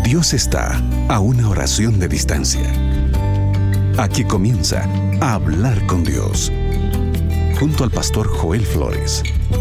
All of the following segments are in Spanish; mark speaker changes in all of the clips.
Speaker 1: Dios está a una oración de distancia. Aquí comienza a hablar con Dios, junto al pastor Joel Flores.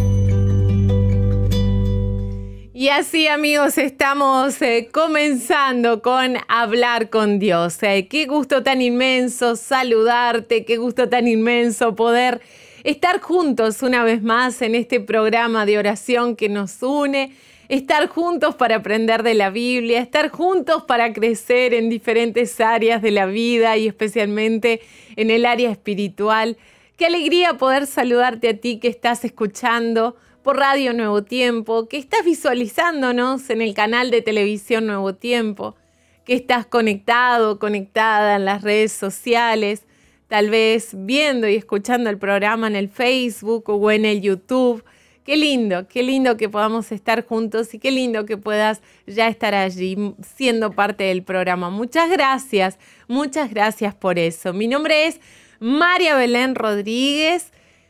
Speaker 2: Y así, amigos, estamos comenzando con Hablar con Dios. Qué gusto tan inmenso saludarte, qué gusto tan inmenso poder estar juntos una vez más en este programa de oración que nos une, estar juntos para aprender de la Biblia, estar juntos para crecer en diferentes áreas de la vida y especialmente en el área espiritual. Qué alegría poder saludarte a ti que estás escuchando por Radio Nuevo Tiempo, que estás visualizándonos en el canal de televisión Nuevo Tiempo, que estás conectado, conectada en las redes sociales, tal vez viendo y escuchando el programa en el Facebook o en el YouTube. Qué lindo que podamos estar juntos y qué lindo que puedas ya estar allí siendo parte del programa. Muchas gracias por eso. Mi nombre es María Belén Rodríguez.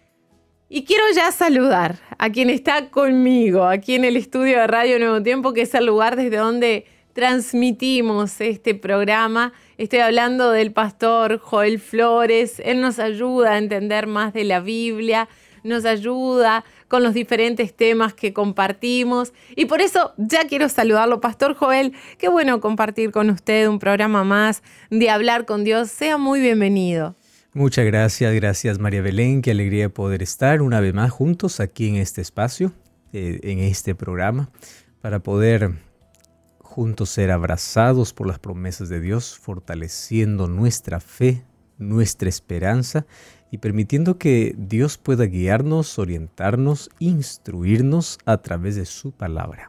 Speaker 2: Y quiero ya saludar a quien está conmigo aquí en el estudio de Radio Nuevo Tiempo, que es el lugar desde donde transmitimos este programa. Estoy hablando del pastor Joel Flores. Él nos ayuda a entender más de la Biblia, nos ayuda con los diferentes temas que compartimos. Y por eso ya quiero saludarlo. Pastor Joel, qué bueno compartir con usted un programa más de Hablar con Dios. Sea muy bienvenido.
Speaker 3: Muchas gracias María Belén, qué alegría poder estar una vez más juntos aquí en este espacio, en este programa, para poder juntos ser abrazados por las promesas de Dios, fortaleciendo nuestra fe, nuestra esperanza y permitiendo que Dios pueda guiarnos, orientarnos, instruirnos a través de su palabra.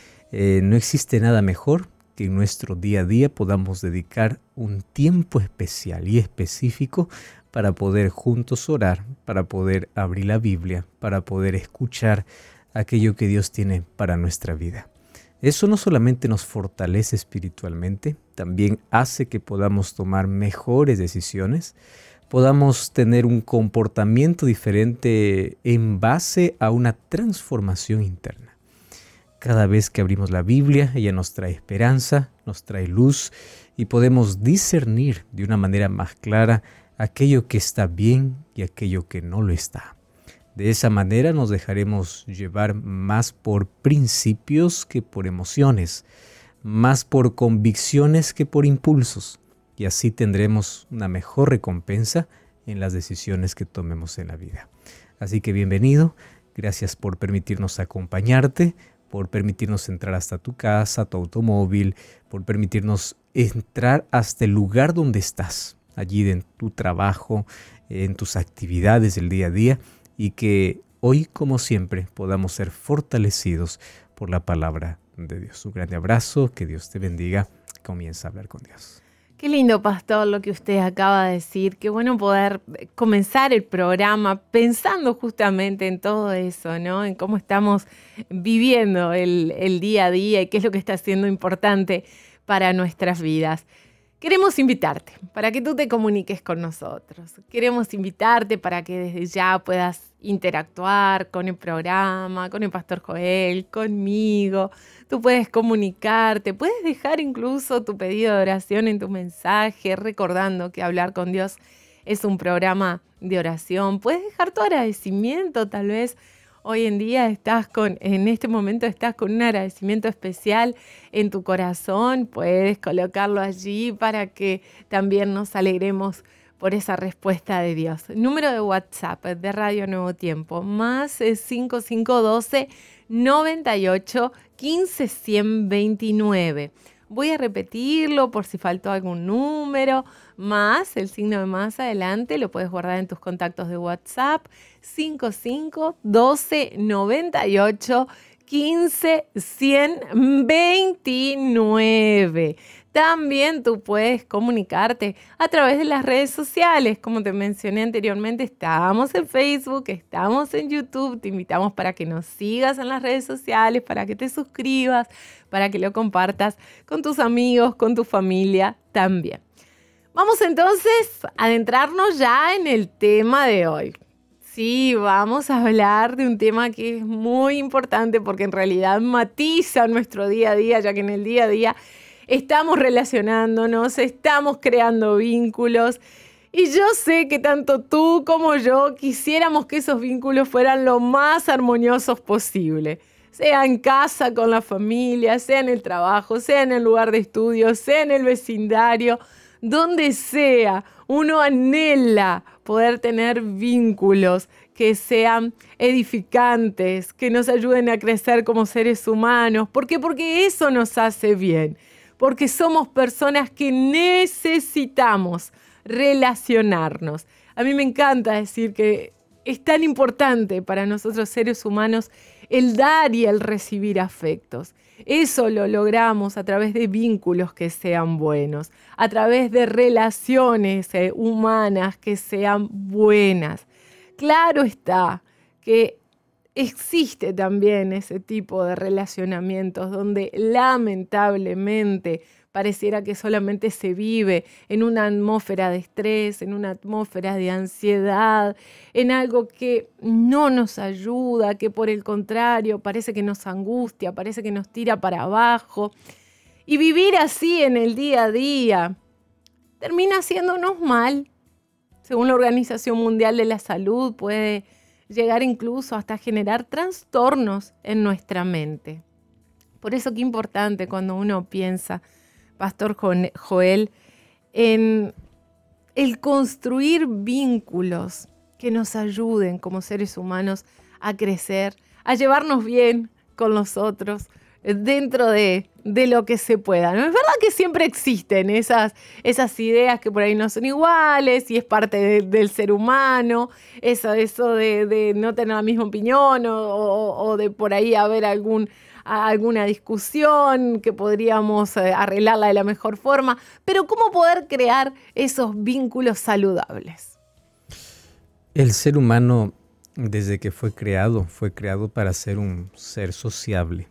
Speaker 3: No existe nada mejor que en nuestro día a día podamos dedicar un tiempo especial y específico para poder juntos orar, para poder abrir la Biblia, para poder escuchar aquello que Dios tiene para nuestra vida. Eso no solamente nos fortalece espiritualmente, también hace que podamos tomar mejores decisiones, podamos tener un comportamiento diferente en base a una transformación interna. Cada vez que abrimos la Biblia, ella nos trae esperanza, nos trae luz y podemos discernir de una manera más clara aquello que está bien y aquello que no lo está. De esa manera nos dejaremos llevar más por principios que por emociones, más por convicciones que por impulsos, y así tendremos una mejor recompensa en las decisiones que tomemos en la vida. Así que bienvenido, gracias por permitirnos acompañarte, por permitirnos entrar hasta tu casa, tu automóvil, por permitirnos entrar hasta el lugar donde estás, allí en tu trabajo, en tus actividades del día a día, y que hoy, como siempre, podamos ser fortalecidos por la palabra de Dios. Un grande abrazo, que Dios te bendiga. Comienza a hablar con Dios.
Speaker 2: Qué lindo, pastor, lo que usted acaba de decir. Qué bueno poder comenzar el programa pensando justamente en todo eso, ¿no? En cómo estamos viviendo el día a día y qué es lo que está siendo importante para nuestras vidas. Queremos invitarte para que tú te comuniques con nosotros. Queremos invitarte para que desde ya puedas interactuar con el programa, con el pastor Joel, conmigo. Tú puedes comunicarte, puedes dejar incluso tu pedido de oración en tu mensaje, recordando que Hablar con Dios es un programa de oración. Puedes dejar tu agradecimiento, tal vez hoy en día en este momento estás con un agradecimiento especial en tu corazón. Puedes colocarlo allí para que también nos alegremos por esa respuesta de Dios. Número de WhatsApp de Radio Nuevo Tiempo, más 5512 98 15 129. Voy a repetirlo por si faltó algún número, más el signo de más adelante, lo puedes guardar en tus contactos de WhatsApp, 55 12 98 15 129. También tú puedes comunicarte a través de las redes sociales. Como te mencioné anteriormente, estamos en Facebook, estamos en YouTube. Te invitamos para que nos sigas en las redes sociales, para que te suscribas, para que lo compartas con tus amigos, con tu familia también. Vamos entonces a adentrarnos ya en el tema de hoy. Sí, vamos a hablar de un tema que es muy importante porque en realidad matiza nuestro día a día, ya que en el día a día estamos relacionándonos, estamos creando vínculos. Y yo sé que tanto tú como yo quisiéramos que esos vínculos fueran lo más armoniosos posible. Sea en casa con la familia, sea en el trabajo, sea en el lugar de estudio, sea en el vecindario, donde sea. Uno anhela poder tener vínculos que sean edificantes, que nos ayuden a crecer como seres humanos. ¿Por qué? Porque eso nos hace bien. Porque somos personas que necesitamos relacionarnos. A mí me encanta decir que es tan importante para nosotros seres humanos el dar y el recibir afectos. Eso lo logramos a través de vínculos que sean buenos, a través de relaciones humanas que sean buenas. Claro está que existe también ese tipo de relacionamientos donde lamentablemente pareciera que solamente se vive en una atmósfera de estrés, en una atmósfera de ansiedad, en algo que no nos ayuda, que por el contrario parece que nos angustia, parece que nos tira para abajo. Y vivir así en el día a día termina haciéndonos mal. Según la Organización Mundial de la Salud, puede llegar incluso hasta generar trastornos en nuestra mente. Por eso qué importante cuando uno piensa, Pastor Joel, en el construir vínculos que nos ayuden como seres humanos a crecer, a llevarnos bien con los otros, dentro de lo que se pueda, ¿no? Es verdad que siempre existen esas ideas que por ahí no son iguales y es parte del ser humano, eso de no tener la misma opinión o de por ahí haber alguna discusión que podríamos arreglarla de la mejor forma, pero ¿cómo poder crear esos vínculos saludables?
Speaker 3: El ser humano, desde que fue creado para ser un ser sociable.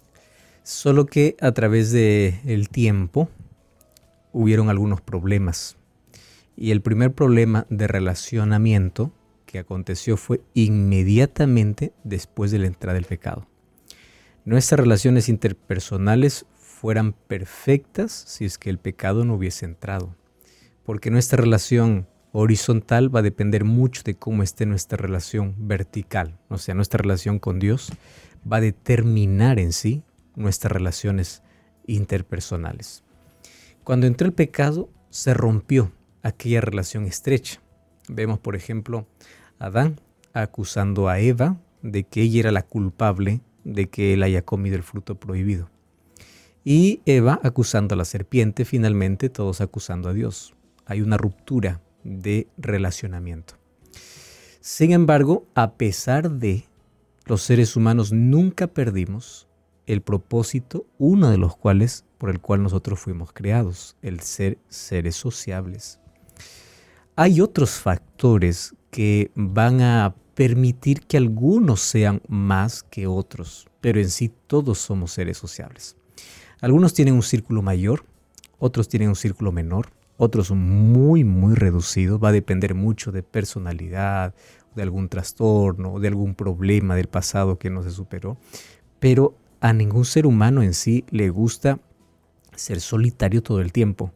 Speaker 3: Solo que a través del tiempo hubieron algunos problemas. Y el primer problema de relacionamiento que aconteció fue inmediatamente después de la entrada del pecado. Nuestras relaciones interpersonales fueran perfectas si es que el pecado no hubiese entrado. Porque nuestra relación horizontal va a depender mucho de cómo esté nuestra relación vertical. O sea, nuestra relación con Dios va a determinar en sí nuestras relaciones interpersonales. Cuando entró el pecado, se rompió aquella relación estrecha. Vemos, por ejemplo, a Adán acusando a Eva de que ella era la culpable de que él haya comido el fruto prohibido. Y Eva acusando a la serpiente, finalmente todos acusando a Dios. Hay una ruptura de relacionamiento. Sin embargo, a pesar de los seres humanos nunca perdimos el propósito, uno de los cuales por el cual nosotros fuimos creados, el ser seres sociables. Hay otros factores que van a permitir que algunos sean más que otros, pero en sí todos somos seres sociables. Algunos tienen un círculo mayor, otros tienen un círculo menor, otros muy reducido. Va a depender mucho de personalidad, de algún trastorno, de algún problema del pasado que no se superó, pero a ningún ser humano en sí le gusta ser solitario todo el tiempo.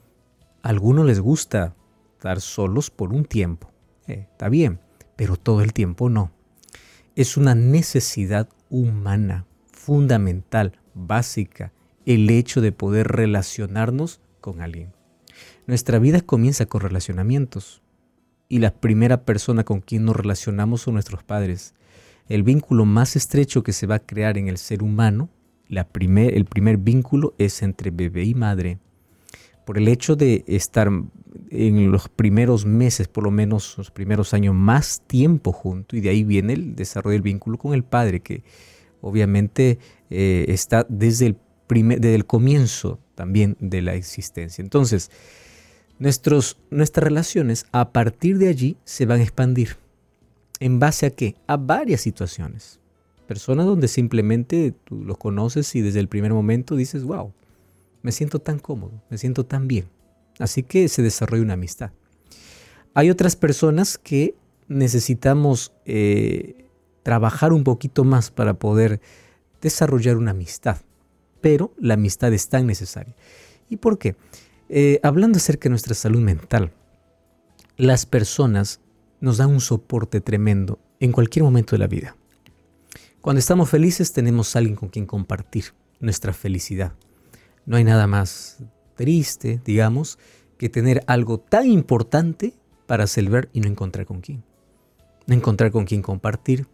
Speaker 3: A algunos les gusta estar solos por un tiempo. Está bien, pero todo el tiempo no. Es una necesidad humana, fundamental, básica, el hecho de poder relacionarnos con alguien. Nuestra vida comienza con relacionamientos y la primera persona con quien nos relacionamos son nuestros padres. El vínculo más estrecho que se va a crear en el ser humano, el primer vínculo es entre bebé y madre. Por el hecho de estar en los primeros meses, por lo menos los primeros años, más tiempo juntos, y de ahí viene el desarrollo del vínculo con el padre, que obviamente está desde el comienzo también de la existencia. Entonces, nuestras relaciones a partir de allí se van a expandir. ¿En base a qué? A varias situaciones. Personas donde simplemente tú los conoces y desde el primer momento dices, wow, me siento tan cómodo, me siento tan bien. Así que se desarrolla una amistad. Hay otras personas que necesitamos trabajar un poquito más para poder desarrollar una amistad. pero la amistad es tan necesaria. ¿Y por qué? Hablando acerca de nuestra salud mental, las personas nos dan un soporte tremendo en cualquier momento de la vida. Cuando estamos felices tenemos a alguien con quien compartir nuestra felicidad. No hay nada más triste, digamos, que tener algo tan importante para celebrar y no encontrar con quién. No encontrar con quién compartir,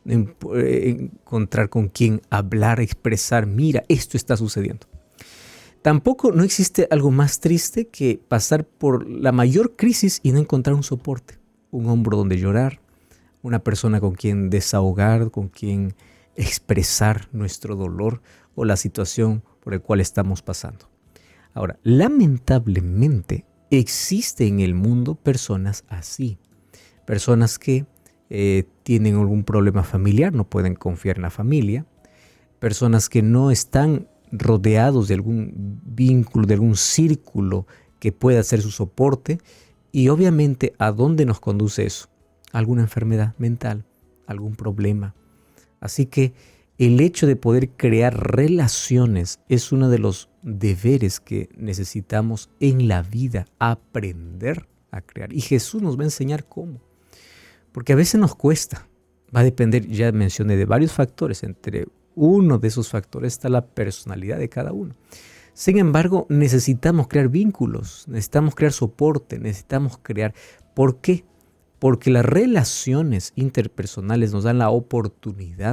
Speaker 3: encontrar con quién hablar, expresar, mira, esto está sucediendo. Tampoco no existe algo más triste que pasar por la mayor crisis y no encontrar un soporte, un hombro donde llorar, una persona con quien desahogar, con quien expresar nuestro dolor o la situación por la cual estamos pasando. Ahora, lamentablemente existe en el mundo personas así, personas que tienen algún problema familiar, no pueden confiar en la familia, personas que no están rodeados de algún vínculo, de algún círculo que pueda ser su soporte. Y obviamente, ¿a dónde nos conduce eso? Alguna enfermedad mental, algún problema. Así que el hecho de poder crear relaciones es uno de los deberes que necesitamos en la vida, aprender a crear. Y Jesús nos va a enseñar cómo. Porque a veces nos cuesta. Va a depender, ya mencioné, de varios factores. Entre uno de esos factores está la personalidad de cada uno. Sin embargo, necesitamos crear vínculos, necesitamos crear soporte, necesitamos crear. ¿Por qué? Porque las relaciones interpersonales nos dan la oportunidad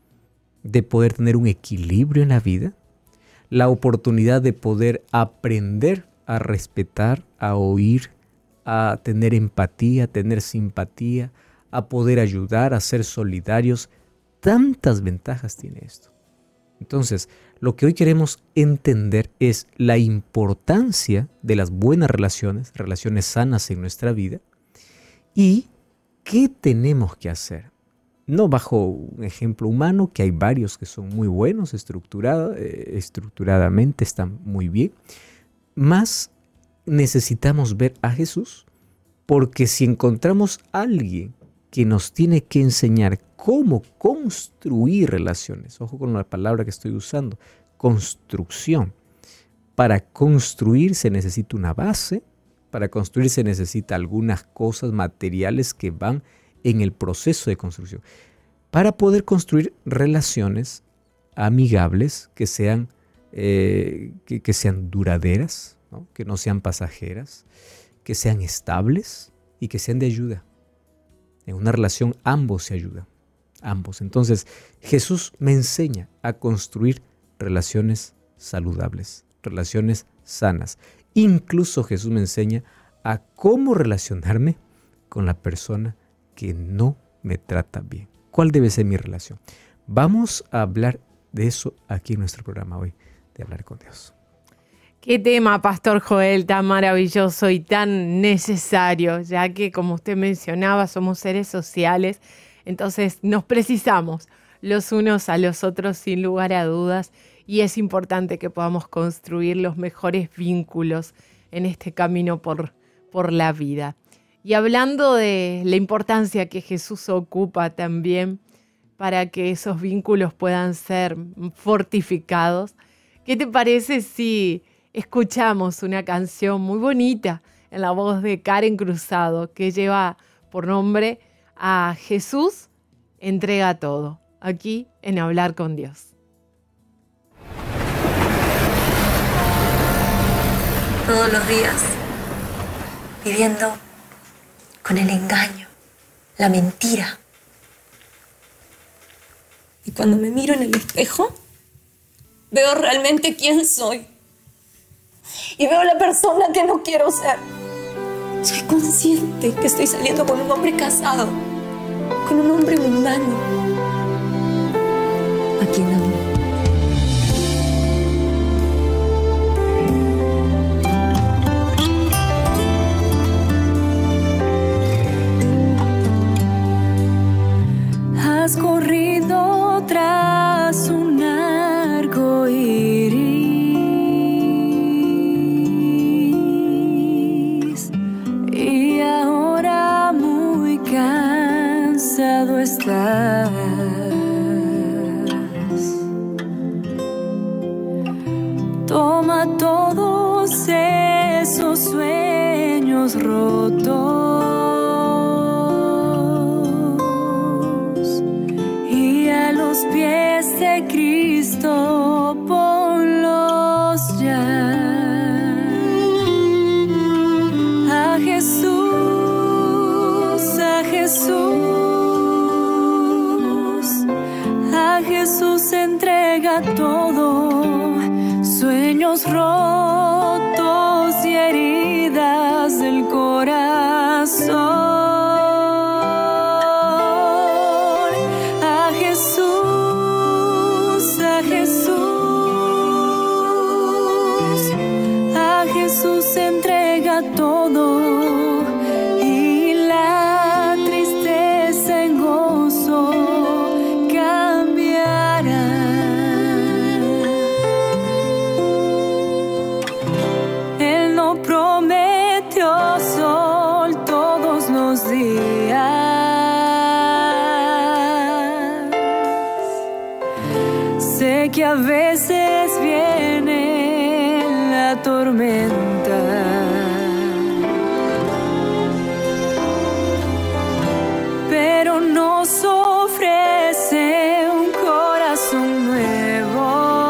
Speaker 3: de poder tener un equilibrio en la vida, la oportunidad de poder aprender a respetar, a oír, a tener empatía, a tener simpatía, a poder ayudar, a ser solidarios. Tantas ventajas tiene esto. Entonces, lo que hoy queremos entender es la importancia de las buenas relaciones, relaciones sanas en nuestra vida, y qué tenemos que hacer. No bajo un ejemplo humano, que hay varios que son muy buenos, estructuradamente están muy bien, más necesitamos ver a Jesús, porque si encontramos a alguien que nos tiene que enseñar cómo construir relaciones. Ojo con la palabra que estoy usando, construcción. Para construir se necesita una base, para construir se necesita algunas cosas materiales que van en el proceso de construcción. Para poder construir relaciones amigables que sean duraderas, ¿no? Que no sean pasajeras, que sean estables y que sean de ayuda. En una relación ambos se ayudan, ambos. Entonces Jesús me enseña a construir relaciones saludables, relaciones sanas. Incluso Jesús me enseña a cómo relacionarme con la persona que no me trata bien. ¿Cuál debe ser mi relación? Vamos a hablar de eso aquí en nuestro programa hoy, de Hablar con Dios.
Speaker 2: Qué tema, Pastor Joel, tan maravilloso y tan necesario, ya que, como usted mencionaba, somos seres sociales, entonces nos precisamos los unos a los otros sin lugar a dudas, y es importante que podamos construir los mejores vínculos en este camino por la vida. Y hablando de la importancia que Jesús ocupa también para que esos vínculos puedan ser fortificados, ¿qué te parece si escuchamos una canción muy bonita en la voz de Karen Cruzado que lleva por nombre A Jesús entrega todo, aquí en Hablar con Dios?
Speaker 4: Todos los días viviendo con el engaño, la mentira. Y cuando me miro en el espejo, veo realmente quién soy. Y veo la persona que no quiero ser. Soy consciente que estoy saliendo con un hombre casado, con un hombre mundano, a quien amo.
Speaker 5: Has corrido tras un arco iris y ahora muy cansado estás. toma todos esos sueños rotos y a los pies de Cristo ponlos ya. A Jesús, a Jesús, a Jesús entrega todo, sueños rotos y heridas del corazón. A Jesús, a Jesús, a Jesús entrega todo y la tristeza en gozo cambiará. Él no prometió sol todos los días. Sé que a veces viene la tormenta, pero nos ofrece un corazón nuevo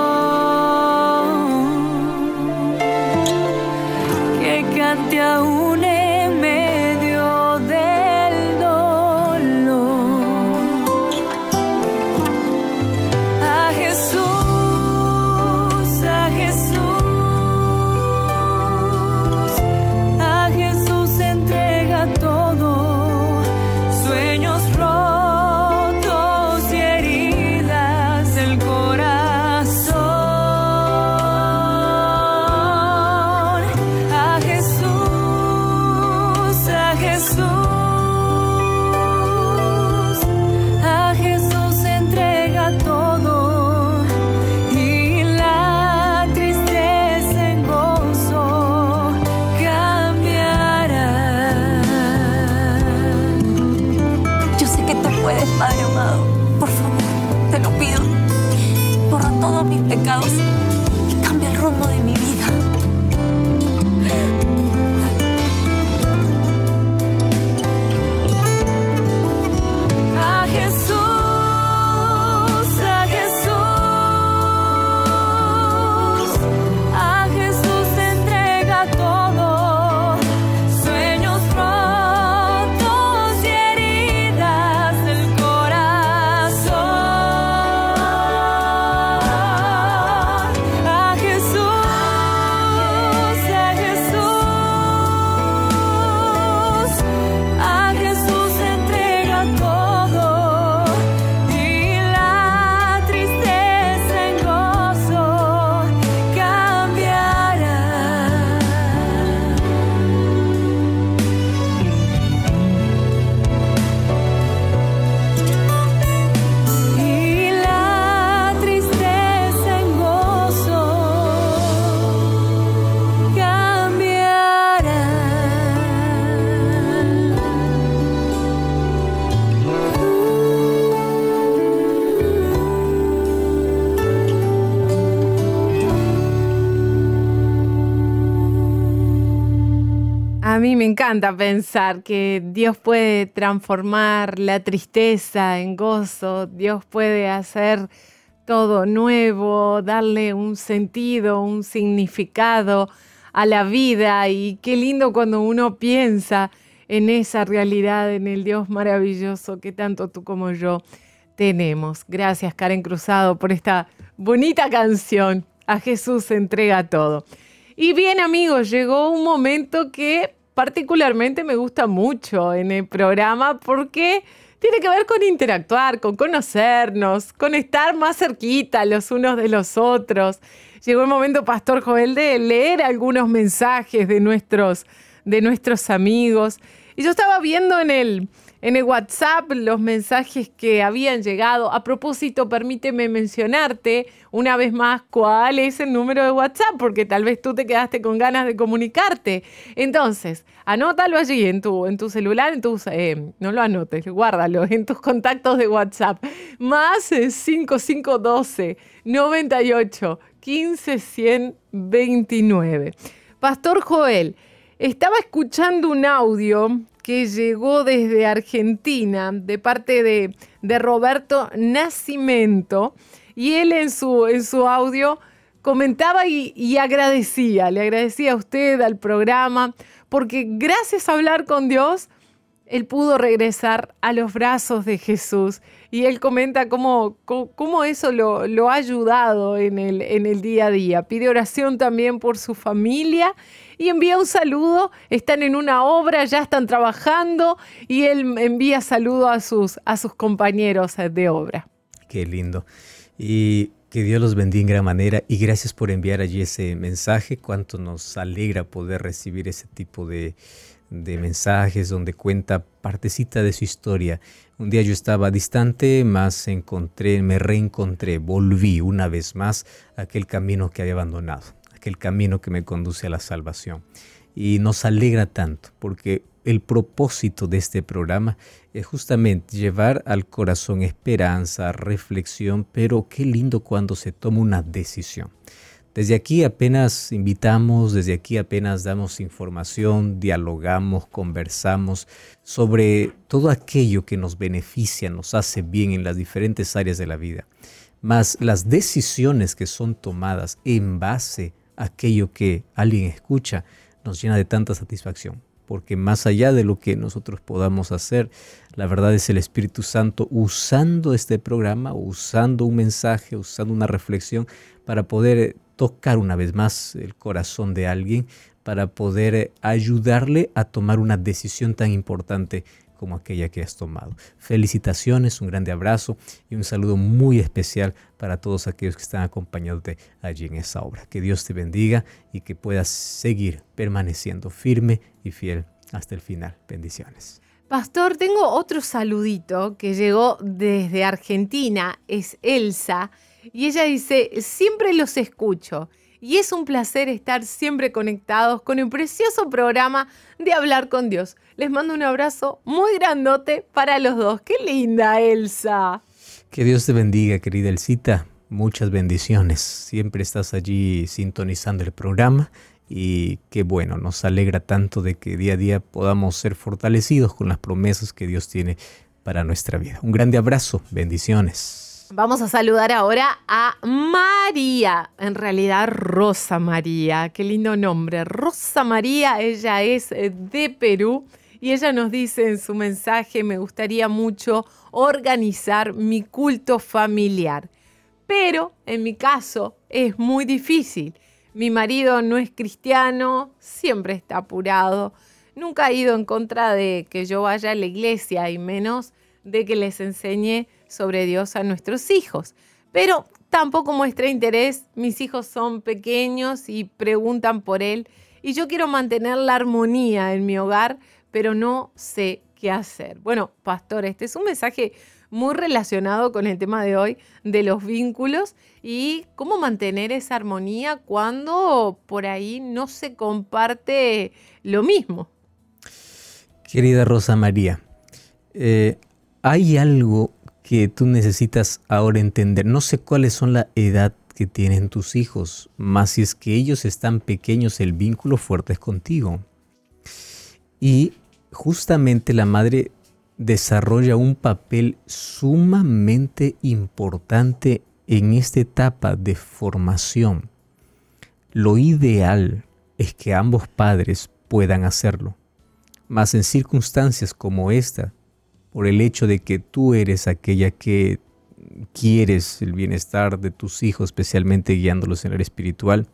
Speaker 5: que cante aún en medio del dolor. A Jesús, a Jesús, a Jesús entrega todo, sueños rotos y heridas del corazón. A Jesús, a Jesús, a Jesús entrega todo y la tristeza en gozo cambiará.
Speaker 4: Yo sé que tú puedes, Padre amado. Por favor, te lo pido. Borra todos mis pecados y cambia el rumbo de mi vida.
Speaker 5: A Jesús, a Jesús, a Jesús entrega todo, sueños rotos y heridas del corazón. A Jesús, a Jesús, a Jesús entrega todo y la tristeza en gozo cambiará. Y la tristeza en gozo
Speaker 2: A mí me encanta pensar que Dios puede transformar la tristeza en gozo, Dios puede hacer todo nuevo, darle un sentido, un significado a la vida, y qué lindo cuando uno piensa en esa realidad, en el Dios maravilloso que tanto tú como yo tenemos. Gracias, Karen Cruzado, por esta bonita canción. A Jesús se entrega todo. Y bien, amigos, llegó un momento que particularmente me gusta mucho en el programa porque tiene que ver con interactuar, con conocernos, con estar más cerquita los unos de los otros. Llegó el momento, Pastor Joel, de leer algunos mensajes de nuestros amigos. Y yo estaba viendo en el WhatsApp los mensajes que habían llegado. A propósito, permíteme mencionarte una vez más cuál es el número de WhatsApp, porque tal vez tú te quedaste con ganas de comunicarte. Entonces, anótalo allí en tu celular, no lo anotes, guárdalo en tus contactos de WhatsApp. Más 5512 98 15-129. Pastor Joel, estaba escuchando un audio que llegó desde Argentina de parte de Roberto Nascimento, y él en su audio comentaba y agradecía, le agradecía a usted, al programa, porque gracias a hablar con Dios, él pudo regresar a los brazos de Jesús. Y él comenta cómo eso lo ha ayudado en el día a día. Pide oración también por su familia y envía un saludo. Están en una obra, ya están trabajando, y él envía saludo a sus compañeros de obra.
Speaker 3: Qué lindo. Y que Dios los bendiga en gran manera, y gracias por enviar allí ese mensaje. Cuánto nos alegra poder recibir ese tipo de mensajes donde cuenta partecita de su historia. Un día yo estaba distante, mas me reencontré, volví una vez más a aquel camino que había abandonado, aquel camino que me conduce a la salvación. Y nos alegra tanto, porque el propósito de este programa es justamente llevar al corazón esperanza, reflexión, pero qué lindo cuando se toma una decisión. Desde aquí apenas invitamos, desde aquí apenas damos información, dialogamos, conversamos sobre todo aquello que nos beneficia, nos hace bien en las diferentes áreas de la vida. Mas las decisiones que son tomadas en base a aquello que alguien escucha nos llena de tanta satisfacción. Porque más allá de lo que nosotros podamos hacer, la verdad es el Espíritu Santo usando este programa, usando un mensaje, usando una reflexión para poder tocar una vez más el corazón de alguien, para poder ayudarle a tomar una decisión tan importante como aquella que has tomado. Felicitaciones, un grande abrazo y un saludo muy especial para todos aquellos que están acompañándote allí en esa obra. Que Dios te bendiga y que puedas seguir permaneciendo firme y fiel hasta el final. Bendiciones.
Speaker 2: Pastor, tengo otro saludito que llegó desde Argentina, es Elsa, y ella dice: siempre los escucho y es un placer estar siempre conectados con el precioso programa de Hablar con Dios. Les mando un abrazo muy grandote para los dos. ¡Qué linda, Elsa!
Speaker 3: Que Dios te bendiga, querida Elsita. Muchas bendiciones. Siempre estás allí sintonizando el programa y qué bueno, nos alegra tanto de que día a día podamos ser fortalecidos con las promesas que Dios tiene para nuestra vida. Un grande abrazo. Bendiciones.
Speaker 2: Vamos a saludar ahora a María, en realidad Rosa María, qué lindo nombre, Rosa María. Ella es de Perú y ella nos dice en su mensaje: me gustaría mucho organizar mi culto familiar, pero en mi caso es muy difícil. Mi marido no es cristiano, siempre está apurado, nunca ha ido en contra de que yo vaya a la iglesia y menos de que les enseñe sobre Dios a nuestros hijos. Pero tampoco muestra interés, mis hijos son pequeños y preguntan por él y yo quiero mantener la armonía en mi hogar, pero no sé qué hacer. Bueno, pastor, este es un mensaje muy relacionado con el tema de hoy de los vínculos y cómo mantener esa armonía cuando por ahí no se comparte lo mismo.
Speaker 3: Querida Rosa María, hay algo que tú necesitas ahora entender. No sé cuáles son la edad que tienen tus hijos, más si es que ellos están pequeños, el vínculo fuerte es contigo. Y justamente la madre desarrolla un papel sumamente importante en esta etapa de formación. Lo ideal es que ambos padres puedan hacerlo, mas en circunstancias como esta, por el hecho de que tú eres aquella que quieres el bienestar de tus hijos, especialmente guiándolos en el espiritual,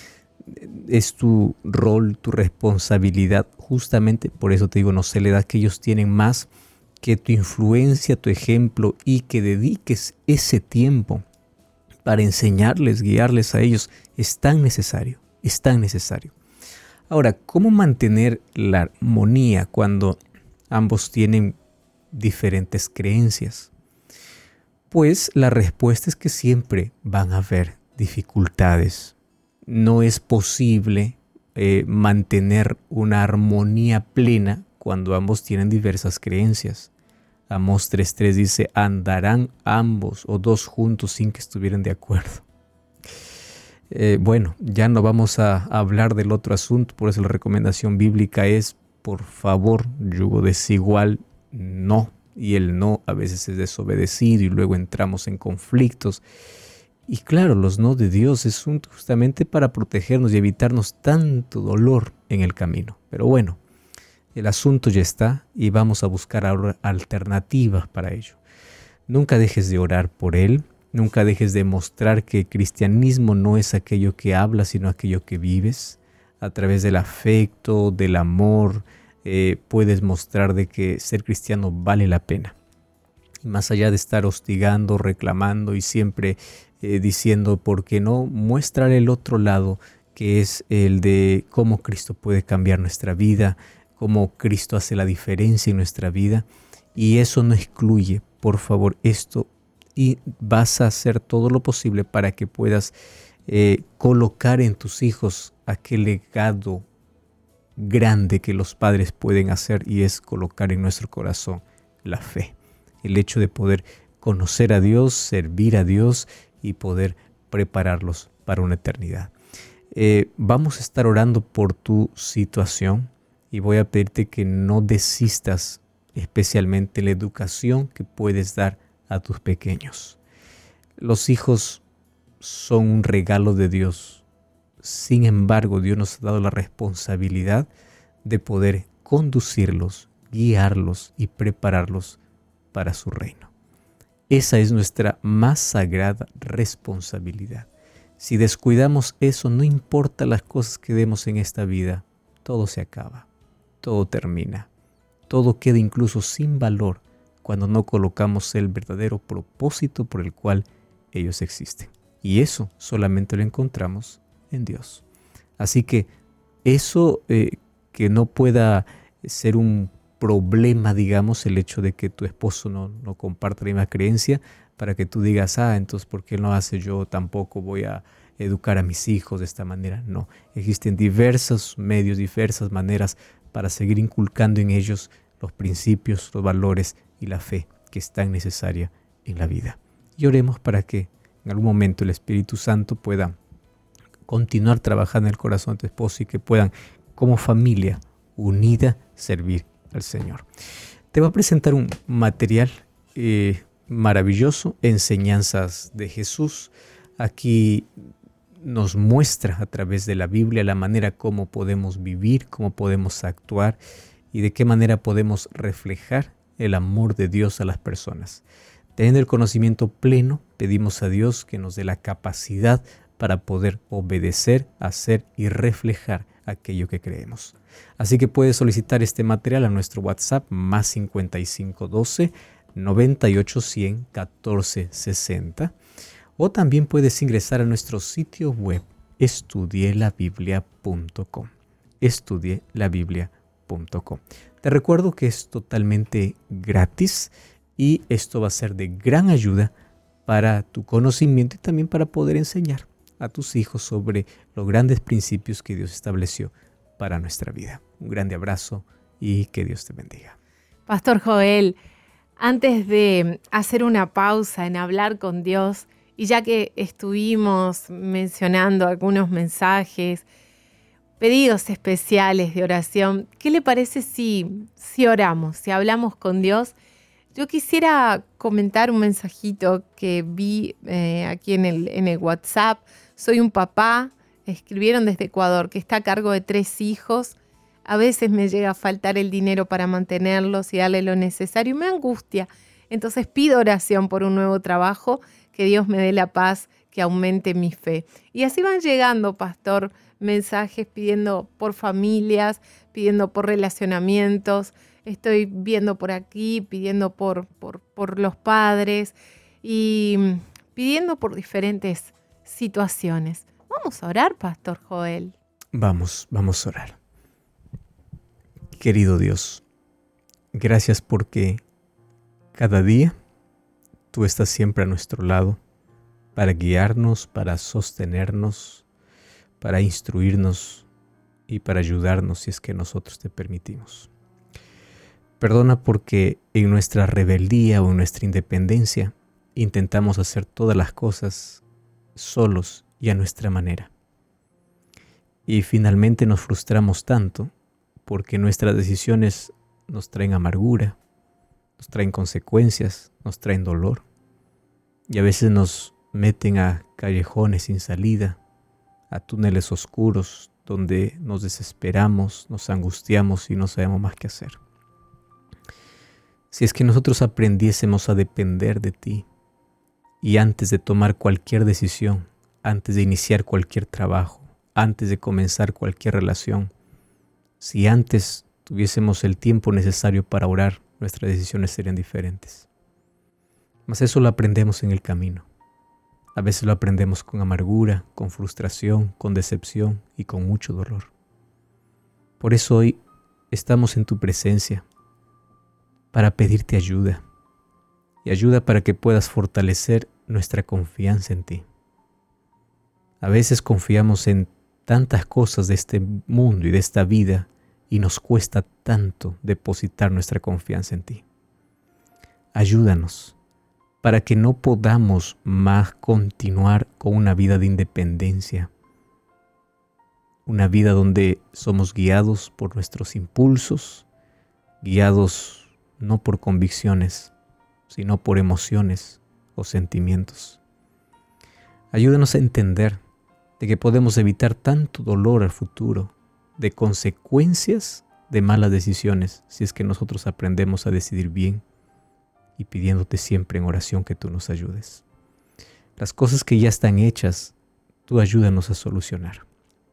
Speaker 3: es tu rol, tu responsabilidad. Justamente por eso te digo, no se le da que ellos tienen más que tu influencia, tu ejemplo, y que dediques ese tiempo para enseñarles, guiarles a ellos. Es tan necesario, es tan necesario. Ahora, ¿cómo mantener la armonía cuando ambos tienen diferentes creencias? Pues la respuesta es que siempre van a haber dificultades. No es posible mantener una armonía plena cuando ambos tienen diversas creencias. Amós 3:3 dice: andarán ambos o dos juntos sin que estuvieran de acuerdo. Bueno, ya no vamos a hablar del otro asunto, por eso la recomendación bíblica es, por favor, yugo desigual, no. Y el no a veces es desobedecido y luego entramos en conflictos. Y claro, los no de Dios es justamente para protegernos y evitarnos tanto dolor en el camino. Pero bueno, el asunto ya está y vamos a buscar ahora alternativas para ello. Nunca dejes de orar por él. Nunca dejes de mostrar que el cristianismo no es aquello que hablas, sino aquello que vives. A través del afecto, del amor, puedes mostrar de que ser cristiano vale la pena. Y más allá de estar hostigando, reclamando y siempre diciendo por qué no, muéstrale el otro lado, que es el de cómo Cristo puede cambiar nuestra vida, cómo Cristo hace la diferencia en nuestra vida. Y eso no excluye, por favor, esto. Y vas a hacer todo lo posible para que puedas colocar en tus hijos aquel legado grande que los padres pueden hacer, y es colocar en nuestro corazón la fe. El hecho de poder conocer a Dios, servir a Dios y poder prepararlos para una eternidad. Vamos a estar orando por tu situación y voy a pedirte que no desistas, especialmente la educación que puedes dar a tus pequeños. Los hijos son un regalo de Dios. Sin embargo, Dios nos ha dado la responsabilidad de poder conducirlos, guiarlos y prepararlos para su reino. Esa es nuestra más sagrada responsabilidad. Si descuidamos eso, no importa las cosas que demos en esta vida, todo se acaba, todo termina, todo queda incluso sin valor cuando no colocamos el verdadero propósito por el cual ellos existen. Y eso solamente lo encontramos en Dios. Así que eso que no pueda ser un problema, digamos, el hecho de que tu esposo no comparta la misma creencia, para que tú digas, entonces ¿por qué no hace? Yo tampoco voy a educar a mis hijos de esta manera. No, existen diversos medios, diversas maneras para seguir inculcando en ellos los principios, los valores y la fe que es tan necesaria en la vida. Y oremos para que en algún momento el Espíritu Santo pueda continuar trabajando en el corazón de tu esposo y que puedan, como familia unida, servir al Señor. Te voy a presentar un material maravilloso, Enseñanzas de Jesús. Aquí nos muestra a través de la Biblia la manera como podemos vivir, cómo podemos actuar y de qué manera podemos reflejar el amor de Dios a las personas. Teniendo el conocimiento pleno, pedimos a Dios que nos dé la capacidad para poder obedecer, hacer y reflejar aquello que creemos. Así que puedes solicitar este material a nuestro WhatsApp más 5512 9810 1460, o también puedes ingresar a nuestro sitio web estudielabiblia.com. estudielabiblia.com. Te recuerdo que es totalmente gratis y esto va a ser de gran ayuda para tu conocimiento y también para poder enseñar a tus hijos sobre los grandes principios que Dios estableció para nuestra vida. Un grande abrazo y que Dios te bendiga.
Speaker 2: Pastor Joel, antes de hacer una pausa en hablar con Dios, y ya que estuvimos mencionando algunos mensajes, pedidos especiales de oración, ¿qué le parece si oramos, si hablamos con Dios? Yo quisiera comentar un mensajito que vi aquí en el WhatsApp. Soy un papá, escribieron desde Ecuador, que está a cargo de 3 hijos. A veces me llega a faltar el dinero para mantenerlos y darle lo necesario y me angustia. Entonces pido oración por un nuevo trabajo, que Dios me dé la paz, que aumente mi fe. Y así van llegando, pastor, mensajes pidiendo por familias, pidiendo por relacionamientos. Estoy viendo por aquí, pidiendo por los padres y pidiendo por diferentes situaciones. Vamos a orar, Pastor Joel.
Speaker 3: Vamos a orar. Querido Dios, gracias porque cada día tú estás siempre a nuestro lado para guiarnos, para sostenernos, para instruirnos y para ayudarnos si es que nosotros te permitimos. Perdona porque en nuestra rebeldía o en nuestra independencia intentamos hacer todas las cosas solos y a nuestra manera. Y finalmente nos frustramos tanto porque nuestras decisiones nos traen amargura, nos traen consecuencias, nos traen dolor. Y a veces nos meten a callejones sin salida, a túneles oscuros donde nos desesperamos, nos angustiamos y no sabemos más qué hacer. Si es que nosotros aprendiésemos a depender de ti y antes de tomar cualquier decisión, antes de iniciar cualquier trabajo, antes de comenzar cualquier relación, si antes tuviésemos el tiempo necesario para orar, nuestras decisiones serían diferentes. Mas eso lo aprendemos en el camino. A veces lo aprendemos con amargura, con frustración, con decepción y con mucho dolor. Por eso hoy estamos en tu presencia para pedirte ayuda y ayuda para que puedas fortalecer nuestra confianza en ti. A veces confiamos en tantas cosas de este mundo y de esta vida y nos cuesta tanto depositar nuestra confianza en ti. Ayúdanos para que no podamos más continuar con una vida de independencia, una vida donde somos guiados por nuestros impulsos, guiados no por convicciones, sino por emociones o sentimientos. Ayúdanos a entender de que podemos evitar tanto dolor al futuro, de consecuencias de malas decisiones, si es que nosotros aprendemos a decidir bien y pidiéndote siempre en oración que tú nos ayudes. Las cosas que ya están hechas, tú ayúdanos a solucionar.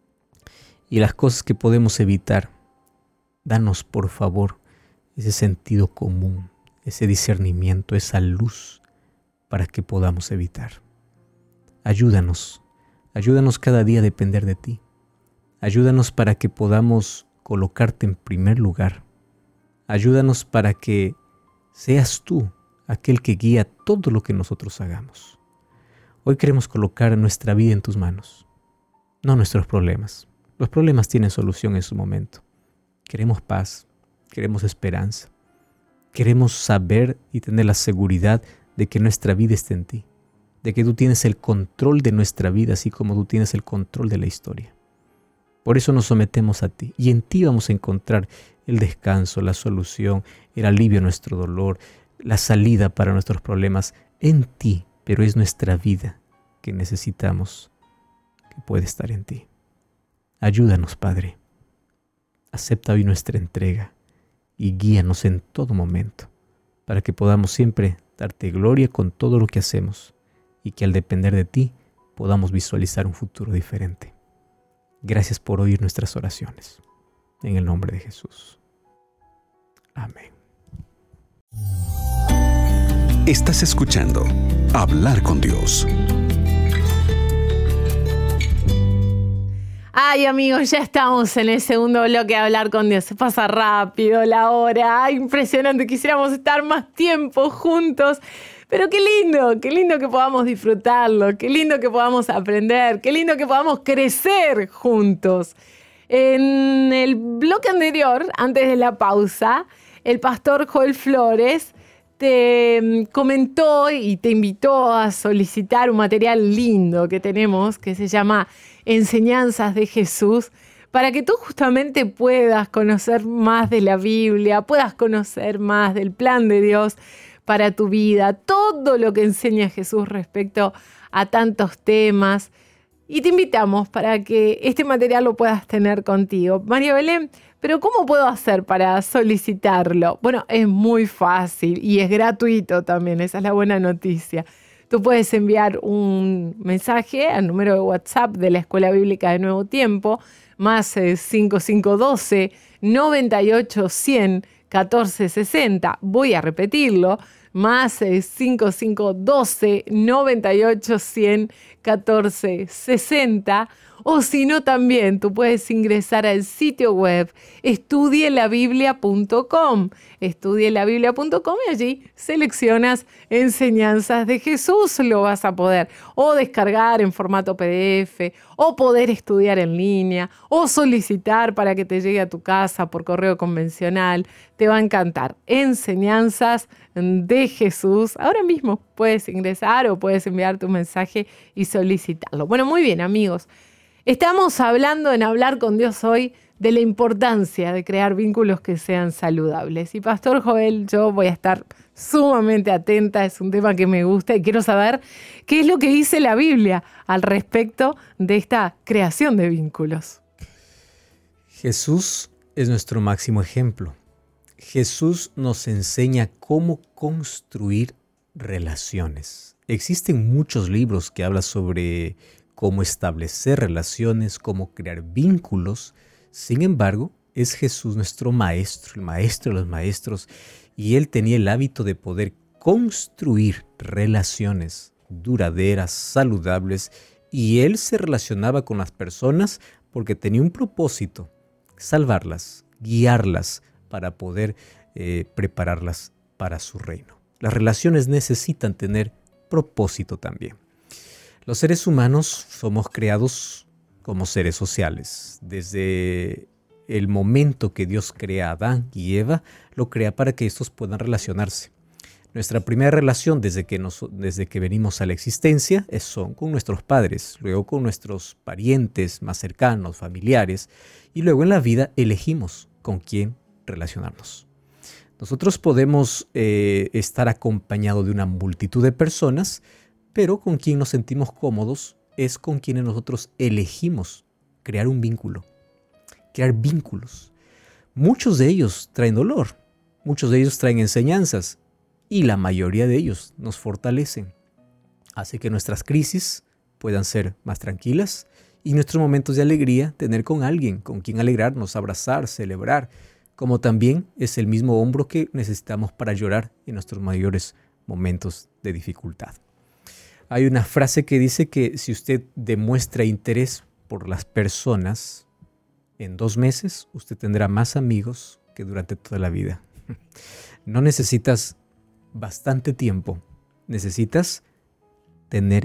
Speaker 3: Y las cosas que podemos evitar, danos por favor ese sentido común, ese discernimiento, esa luz para que podamos evitar. Ayúdanos cada día a depender de ti. Ayúdanos para que podamos colocarte en primer lugar. Ayúdanos para que seas tú aquel que guía todo lo que nosotros hagamos. Hoy queremos colocar nuestra vida en tus manos, no nuestros problemas. Los problemas tienen solución en su momento. Queremos paz, queremos esperanza. Queremos saber y tener la seguridad de que nuestra vida está en ti, de que tú tienes el control de nuestra vida, así como tú tienes el control de la historia. Por eso nos sometemos a ti y en ti vamos a encontrar el descanso, la solución, el alivio a nuestro dolor, la salida para nuestros problemas en ti, pero es nuestra vida que necesitamos, que puede estar en ti. Ayúdanos, Padre. Acepta hoy nuestra entrega y guíanos en todo momento para que podamos siempre darte gloria con todo lo que hacemos y que al depender de ti podamos visualizar un futuro diferente. Gracias por oír nuestras oraciones. En el nombre de Jesús. Amén.
Speaker 1: Estás escuchando Hablar con Dios.
Speaker 2: Ay, amigos, ya estamos en el segundo bloque de Hablar con Dios. Se pasa rápido la hora. Ay, impresionante. Quisiéramos estar más tiempo juntos. Pero qué lindo que podamos disfrutarlo, qué lindo que podamos aprender, qué lindo que podamos crecer juntos. En el bloque anterior, antes de la pausa, el pastor Joel Flores te comentó y te invitó a solicitar un material lindo que tenemos que se llama Enseñanzas de Jesús, para que tú justamente puedas conocer más de la Biblia, puedas conocer más del plan de Dios para tu vida, todo lo que enseña Jesús respecto a tantos temas. Y te invitamos para que este material lo puedas tener contigo. María Belén, ¿pero cómo puedo hacer para solicitarlo? Bueno, es muy fácil y es gratuito también, esa es la buena noticia. Tú puedes enviar un mensaje al número de WhatsApp de la Escuela Bíblica de Nuevo Tiempo, más 5512 98 100 1460. Voy a repetirlo, más 5512 98 100 1460, O si no, también tú puedes ingresar al sitio web estudielabiblia.com. Estudielabiblia.com y allí seleccionas enseñanzas de Jesús. Lo vas a poder o descargar en formato PDF, o poder estudiar en línea, o solicitar para que te llegue a tu casa por correo convencional. Te va a encantar. Enseñanzas de Jesús. Ahora mismo puedes ingresar o puedes enviar tu mensaje y solicitarlo. Bueno, muy bien, amigos. Estamos hablando en Hablar con Dios hoy de la importancia de crear vínculos que sean saludables. Y Pastor Joel, yo voy a estar sumamente atenta, es un tema que me gusta y quiero saber qué es lo que dice la Biblia al respecto de esta creación de vínculos.
Speaker 3: Jesús es nuestro máximo ejemplo. Jesús nos enseña cómo construir relaciones. Existen muchos libros que hablan sobre cómo establecer relaciones, cómo crear vínculos. Sin embargo, es Jesús nuestro maestro, el maestro de los maestros, y Él tenía el hábito de poder construir relaciones duraderas, saludables, y Él se relacionaba con las personas porque tenía un propósito: salvarlas, guiarlas para poder prepararlas para su reino. Las relaciones necesitan tener propósito también. Los seres humanos somos creados como seres sociales. Desde el momento que Dios crea a Adán y Eva, lo crea para que estos puedan relacionarse. Nuestra primera relación desde que venimos a la existencia son con nuestros padres, luego con nuestros parientes más cercanos, familiares, y luego en la vida elegimos con quién relacionarnos. Nosotros podemos estar acompañados de una multitud de personas, pero con quien nos sentimos cómodos es con quienes nosotros elegimos crear un vínculo, crear vínculos. Muchos de ellos traen dolor, muchos de ellos traen enseñanzas y la mayoría de ellos nos fortalecen. Hace que nuestras crisis puedan ser más tranquilas y nuestros momentos de alegría tener con alguien con quien alegrarnos, abrazar, celebrar, como también es el mismo hombro que necesitamos para llorar en nuestros mayores momentos de dificultad. Hay una frase que dice que si usted demuestra interés por las personas, en 2 meses usted tendrá más amigos que durante toda la vida. No necesitas bastante tiempo, necesitas tener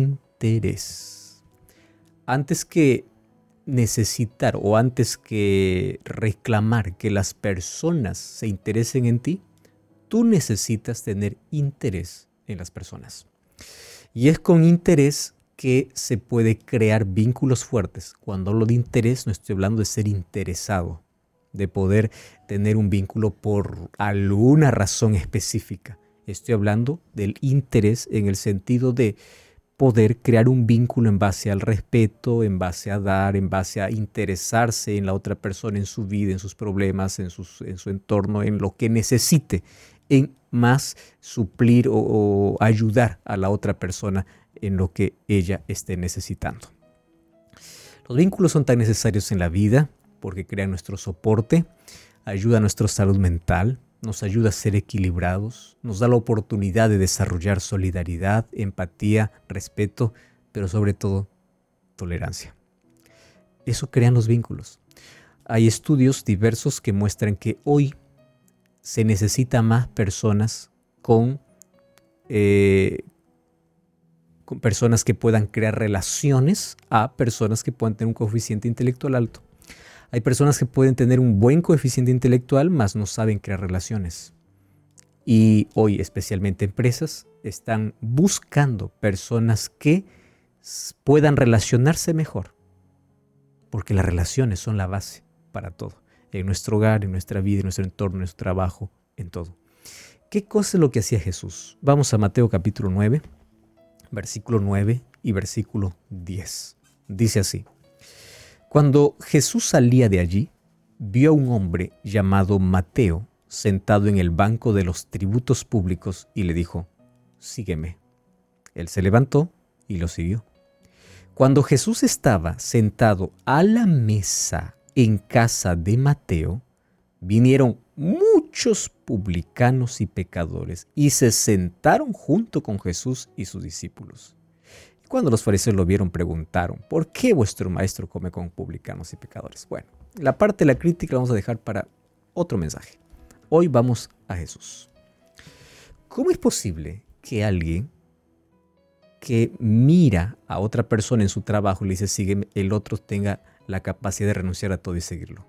Speaker 3: interés. Antes que necesitar o antes que reclamar que las personas se interesen en ti, tú necesitas tener interés en las personas. Y es con interés que se puede crear vínculos fuertes. Cuando hablo de interés, no estoy hablando de ser interesado, de poder tener un vínculo por alguna razón específica. Estoy hablando del interés en el sentido de poder crear un vínculo en base al respeto, en base a dar, en base a interesarse en la otra persona, en su vida, en sus problemas, en su entorno, en lo que necesite, en más suplir o ayudar a la otra persona en lo que ella esté necesitando. Los vínculos son tan necesarios en la vida porque crean nuestro soporte, ayuda a nuestra salud mental, nos ayuda a ser equilibrados, nos da la oportunidad de desarrollar solidaridad, empatía, respeto, pero sobre todo tolerancia. Eso crean los vínculos. Hay estudios diversos que muestran que hoy se necesita más personas con personas que puedan crear relaciones a personas que puedan tener un coeficiente intelectual alto. Hay personas que pueden tener un buen coeficiente intelectual, mas no saben crear relaciones. Y hoy, especialmente empresas, están buscando personas que puedan relacionarse mejor, porque las relaciones son la base para todo. En nuestro hogar, en nuestra vida, en nuestro entorno, en nuestro trabajo, en todo. ¿Qué cosa es lo que hacía Jesús? Vamos a Mateo capítulo 9, versículo 9 y versículo 10. Dice así: Cuando Jesús salía de allí, vio a un hombre llamado Mateo sentado en el banco de los tributos públicos y le dijo: sígueme. Él se levantó y lo siguió. Cuando Jesús estaba sentado a la mesa en casa de Mateo, vinieron muchos publicanos y pecadores y se sentaron junto con Jesús y sus discípulos. Cuando los fariseos lo vieron, preguntaron, ¿por qué vuestro maestro come con publicanos y pecadores? Bueno, la parte de la crítica la vamos a dejar para otro mensaje. Hoy vamos a Jesús. ¿Cómo es posible que alguien que mira a otra persona en su trabajo y le dice sígueme, el otro tenga la capacidad de renunciar a todo y seguirlo?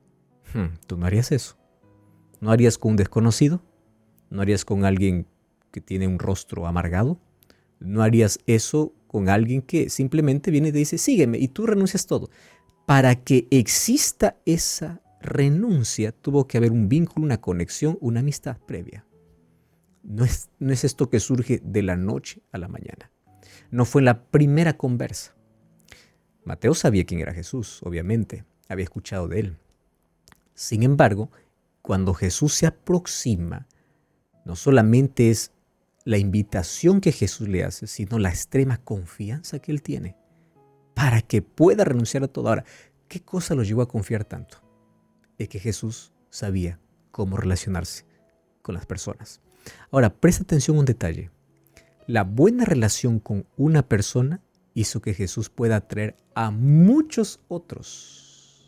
Speaker 3: ¿Tú no harías eso? ¿No harías con un desconocido? ¿No harías con alguien que tiene un rostro amargado? ¿No harías eso con alguien que simplemente viene y te dice sígueme y tú renuncias todo? Para que exista esa renuncia tuvo que haber un vínculo, una conexión, una amistad previa. No es esto que surge de la noche a la mañana. No fue en la primera conversa. Mateo sabía quién era Jesús, obviamente, había escuchado de él. Sin embargo, cuando Jesús se aproxima, no solamente es la invitación que Jesús le hace, sino la extrema confianza que él tiene para que pueda renunciar a todo. Ahora, ¿qué cosa lo llevó a confiar tanto? Es que Jesús sabía cómo relacionarse con las personas. Ahora, presta atención a un detalle. La buena relación con una persona hizo que Jesús pueda atraer a muchos otros.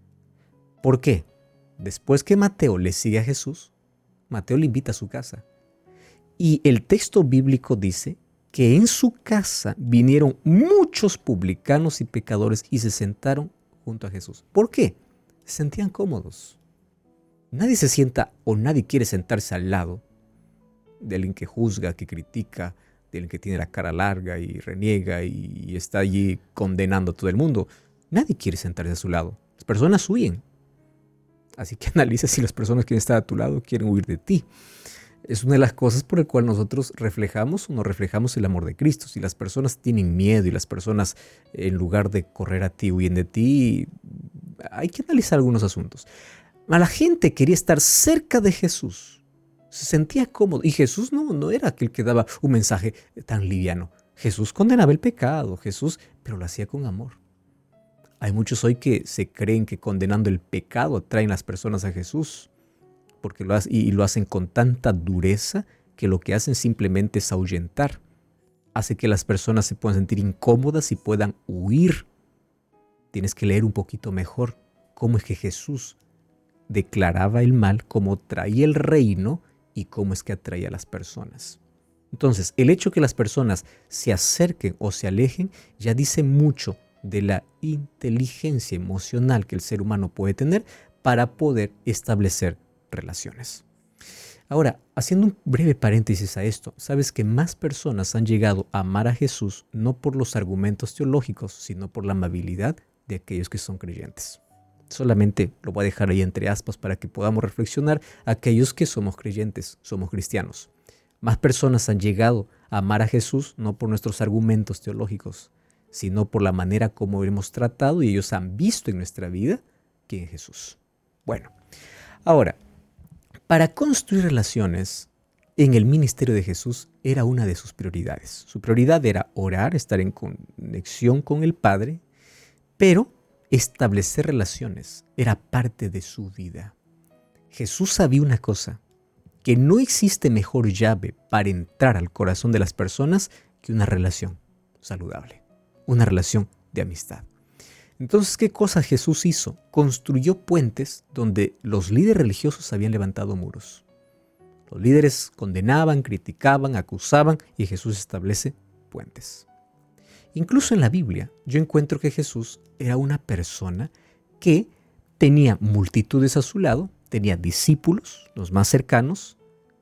Speaker 3: ¿Por qué? Después que Mateo le sigue a Jesús, Mateo le invita a su casa. Y el texto bíblico dice que en su casa vinieron muchos publicanos y pecadores y se sentaron junto a Jesús. ¿Por qué? Se sentían cómodos. Nadie se sienta o nadie quiere sentarse al lado de alguien que juzga, que critica, de alguien que tiene la cara larga y reniega y está allí condenando a todo el mundo. Nadie quiere sentarse a su lado. Las personas huyen. Así que analiza si las personas que están a tu lado quieren huir de ti. Es una de las cosas por el cual nosotros reflejamos o no reflejamos el amor de Cristo. Si las personas tienen miedo y las personas en lugar de correr a ti huyen de ti, hay que analizar algunos asuntos. La gente quería estar cerca de Jesús. Se sentía cómodo. Y Jesús no era aquel que daba un mensaje tan liviano. Jesús condenaba el pecado, pero lo hacía con amor. Hay muchos hoy que se creen que condenando el pecado atraen las personas a Jesús. Porque lo hacen con tanta dureza que lo que hacen simplemente es ahuyentar. Hace que las personas se puedan sentir incómodas y puedan huir. Tienes que leer un poquito mejor cómo es que Jesús declaraba el mal, cómo traía el reino y cómo es que atraía a las personas. Entonces, el hecho que las personas se acerquen o se alejen ya dice mucho de la inteligencia emocional que el ser humano puede tener para poder establecer relaciones. Ahora, haciendo un breve paréntesis a esto, sabes que más personas han llegado a amar a Jesús no por los argumentos teológicos, sino por la amabilidad de aquellos que son creyentes. Solamente lo voy a dejar ahí entre aspas para que podamos reflexionar aquellos que somos creyentes, somos cristianos. Más personas han llegado a amar a Jesús no por nuestros argumentos teológicos, sino por la manera como hemos tratado y ellos han visto en nuestra vida quién es Jesús. Bueno, ahora, para construir relaciones en el ministerio de Jesús era una de sus prioridades. Su prioridad era orar, estar en conexión con el Padre, pero establecer relaciones era parte de su vida. Jesús sabía una cosa, que no existe mejor llave para entrar al corazón de las personas que una relación saludable, una relación de amistad. Entonces, ¿qué cosa Jesús hizo? Construyó puentes donde los líderes religiosos habían levantado muros. Los líderes condenaban, criticaban, acusaban y Jesús establece puentes. Incluso en la Biblia yo encuentro que Jesús era una persona que tenía multitudes a su lado, tenía discípulos, los más cercanos,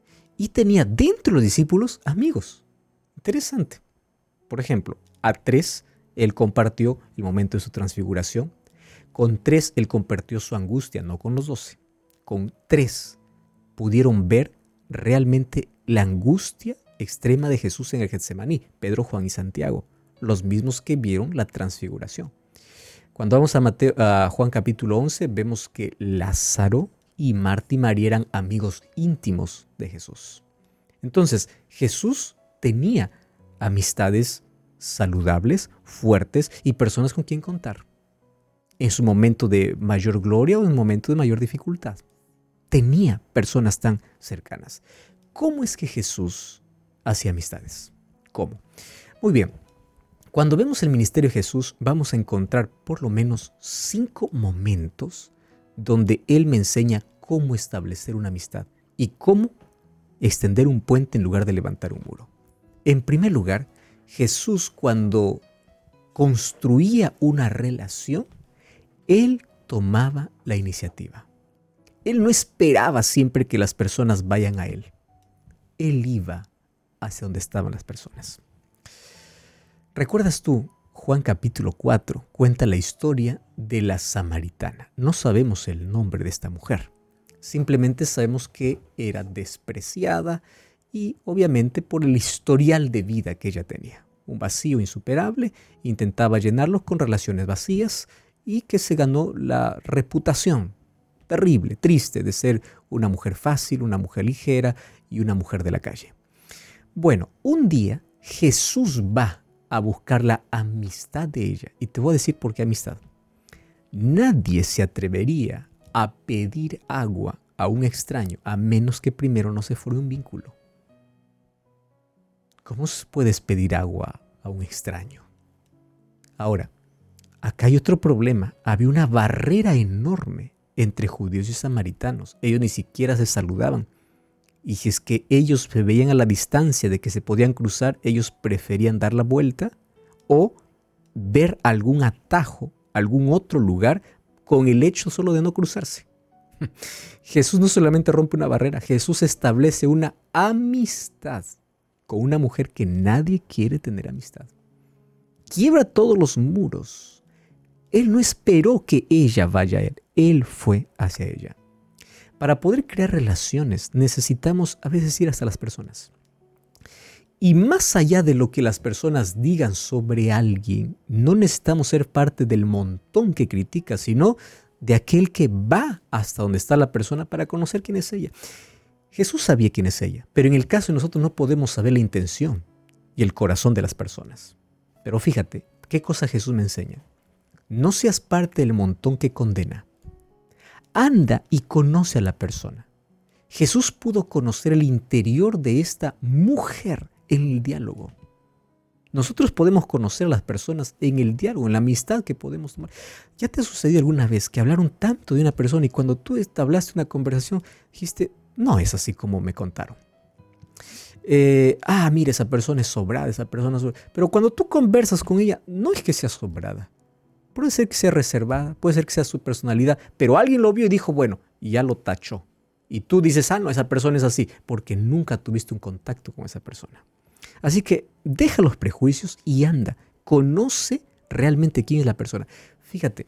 Speaker 3: y tenía dentro de los discípulos amigos. Interesante. Por ejemplo, a 3 él compartió el momento de su transfiguración. Con 3 él compartió su angustia, no con los 12. Con 3 pudieron ver realmente la angustia extrema de Jesús en el Getsemaní, Pedro, Juan y Santiago, los mismos que vieron la transfiguración. Cuando vamos a Juan capítulo 11, vemos que Lázaro y Marta y María eran amigos íntimos de Jesús. Entonces, Jesús tenía amistades saludables, fuertes y personas con quien contar. En su momento de mayor gloria o en un momento de mayor dificultad. Tenía personas tan cercanas. ¿Cómo es que Jesús hacía amistades? ¿Cómo? Muy bien. Cuando vemos el ministerio de Jesús, vamos a encontrar por lo menos 5 momentos donde Él me enseña cómo establecer una amistad y cómo extender un puente en lugar de levantar un muro. En primer lugar, Jesús, cuando construía una relación, Él tomaba la iniciativa. Él no esperaba siempre que las personas vayan a Él. Él iba hacia donde estaban las personas. ¿Recuerdas tú? Juan capítulo 4 cuenta la historia de la samaritana. No sabemos el nombre de esta mujer. Simplemente sabemos que era despreciada y obviamente por el historial de vida que ella tenía. Un vacío insuperable, intentaba llenarlo con relaciones vacías y que se ganó la reputación terrible, triste de ser una mujer fácil, una mujer ligera y una mujer de la calle. Bueno, un día Jesús va a buscar la amistad de ella. Y te voy a decir por qué amistad. Nadie se atrevería a pedir agua a un extraño a menos que primero no se forme un vínculo. ¿Cómo puedes pedir agua a un extraño? Ahora, acá hay otro problema. Había una barrera enorme entre judíos y samaritanos. Ellos ni siquiera se saludaban. Y si es que ellos se veían a la distancia de que se podían cruzar, ellos preferían dar la vuelta o ver algún atajo, algún otro lugar con el hecho solo de no cruzarse. Jesús no solamente rompe una barrera, Jesús establece una amistad con una mujer que nadie quiere tener amistad. Quiebra todos los muros. Él no esperó que ella vaya a él, él fue hacia ella. Para poder crear relaciones necesitamos a veces ir hasta las personas. Y más allá de lo que las personas digan sobre alguien, no necesitamos ser parte del montón que critica, sino de aquel que va hasta donde está la persona para conocer quién es ella. Jesús sabía quién es ella, pero en el caso de nosotros no podemos saber la intención y el corazón de las personas. Pero fíjate, ¿qué cosa Jesús me enseña? No seas parte del montón que condena. Anda y conoce a la persona. Jesús pudo conocer el interior de esta mujer en el diálogo. Nosotros podemos conocer a las personas en el diálogo, en la amistad que podemos tomar. ¿Ya te ha sucedido alguna vez que hablaron tanto de una persona y cuando tú entablaste una conversación dijiste, no es así como me contaron? Mira, esa persona es sobrada, esa persona es sobrada. Pero cuando tú conversas con ella, no es que sea sobrada. Puede ser que sea reservada, puede ser que sea su personalidad, pero alguien lo vio y dijo, bueno, y ya lo tachó. Y tú dices, no, esa persona es así, porque nunca tuviste un contacto con esa persona. Así que deja los prejuicios y anda, conoce realmente quién es la persona. Fíjate,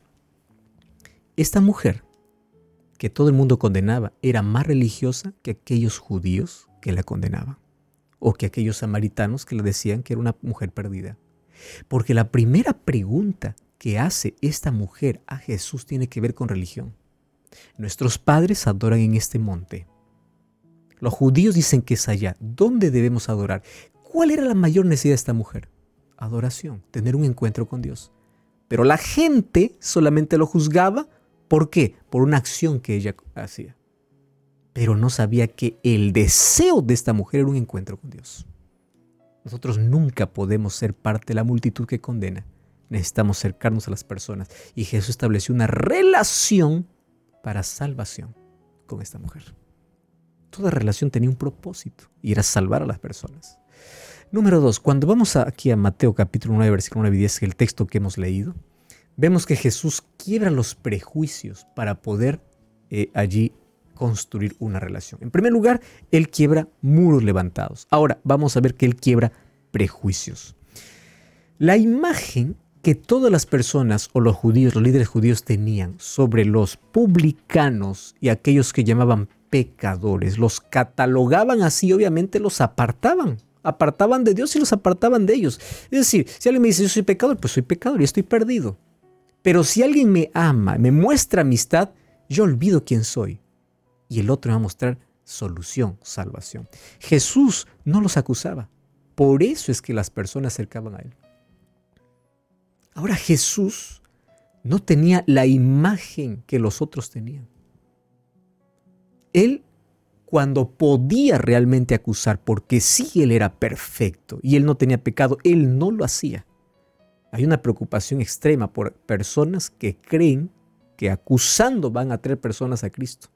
Speaker 3: esta mujer que todo el mundo condenaba era más religiosa que aquellos judíos que la condenaban, o que aquellos samaritanos que le decían que era una mujer perdida. Porque la primera pregunta que hace esta mujer a Jesús tiene que ver con religión. Nuestros padres adoran en este monte. Los judíos dicen que es allá. ¿Dónde debemos adorar? ¿Cuál era la mayor necesidad de esta mujer? Adoración, tener un encuentro con Dios. Pero la gente solamente lo juzgaba. ¿Por qué? Por una acción que ella hacía. Pero no sabía que el deseo de esta mujer era un encuentro con Dios. Nosotros nunca podemos ser parte de la multitud que condena. Necesitamos acercarnos a las personas. Y Jesús estableció una relación para salvación con esta mujer. Toda relación tenía un propósito y era salvar a las personas. Número 2. Cuando vamos aquí a Mateo capítulo 9, versículo 9 y 10, que es el texto que hemos leído, vemos que Jesús quiebra los prejuicios para poder allí construir una relación. En primer lugar, Él quiebra muros levantados. Ahora vamos a ver que Él quiebra prejuicios. La imagen que todas las personas o los judíos, los líderes judíos tenían sobre los publicanos y aquellos que llamaban pecadores, los catalogaban así, obviamente los apartaban de Dios y los apartaban de ellos. Es decir, si alguien me dice yo soy pecador, pues soy pecador y estoy perdido. Pero si alguien me ama, me muestra amistad, yo olvido quién soy y el otro me va a mostrar solución, salvación. Jesús no los acusaba, por eso es que las personas se acercaban a Él. Ahora Jesús no tenía la imagen que los otros tenían. Él, cuando podía realmente acusar, porque sí Él era perfecto y Él no tenía pecado, Él no lo hacía. Hay una preocupación extrema por personas que creen que acusando van a traer personas a Cristo.